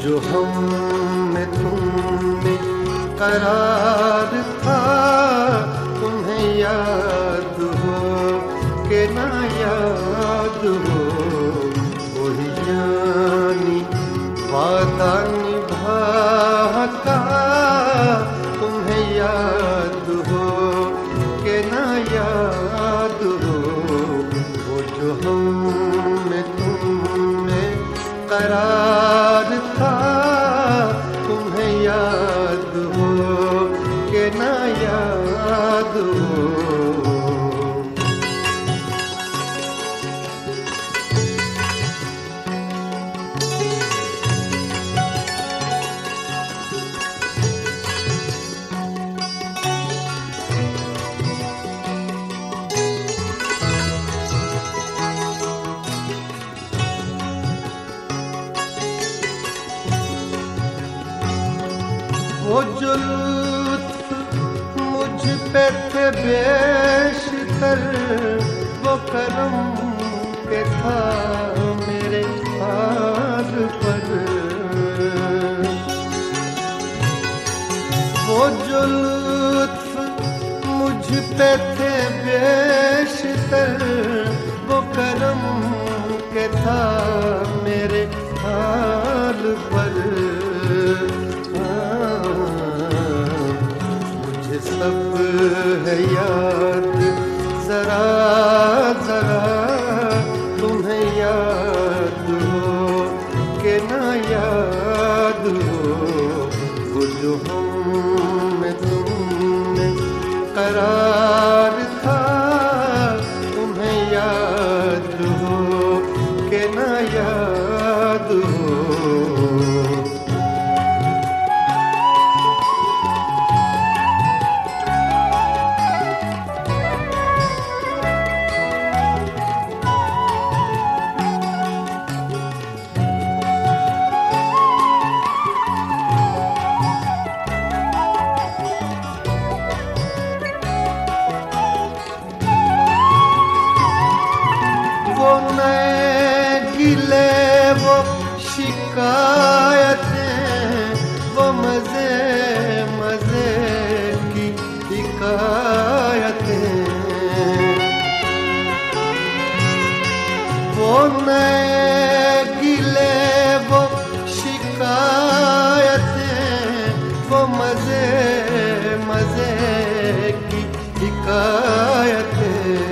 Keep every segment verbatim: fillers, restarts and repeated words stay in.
जो हम में तुम में करार था, तुम्हें याद हो कि ना याद हो, वही जानी वादा निभा का, तुम्हें याद हो कि ना याद हो, वो जो हम में तुम में करार था, तुम्हें याद हो कि ना याद हो। वो जो लुत्फ मुझ पे थे बेशतर, वो करम के था मेरे हाल पर। वो जो लुत्फ मुझ पे थे बेशतर, वो करम के था मेरे हाल पर। सब है याद जरा जरा, तुम्हें याद हो कि ना याद हो, वो जो हम में तुम में करार था, तुम्हें याद हो कि ना याद हो। वो नए गिले वो शिकायतें, वो मजे मजे की हिकायतें, वो नए गिले वो शिकायतें, वो मजे मजे की हिकायतें,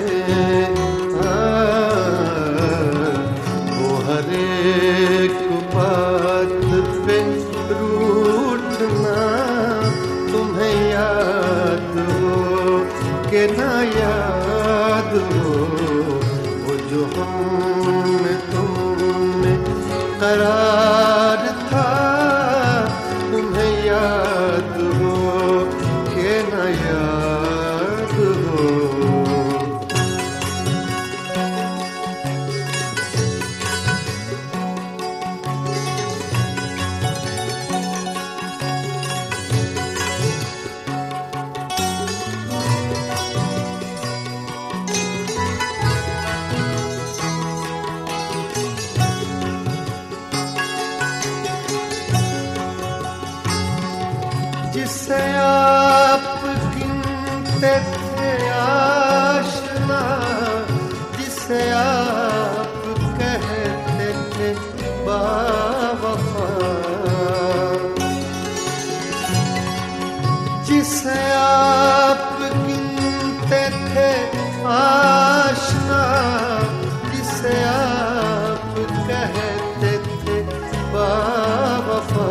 एक बात पे रूठना, तुम्हें याद हो कि ना याद हो, वो जो हम में तुम में करार था, तुम्हें याद हो कि ना याद हो। जिसे आप गिनते थे आशना, जिसे आप कहते थे बावफा, जिसे आप गिनते थे आशना, जिसे आप कहते थे बावफा,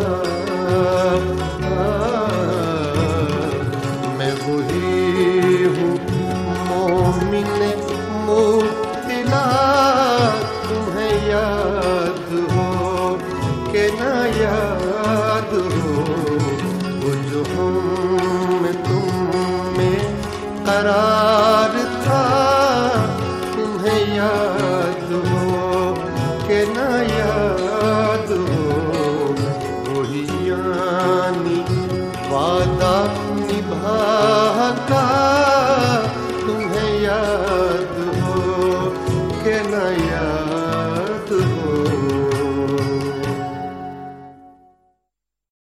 वही हूँ मोमिन मुब्तिला, तुम्हें याद हो कि ना याद हो, वो जो हम में तुम में करार था, तुम्हें याद हो कि ना याद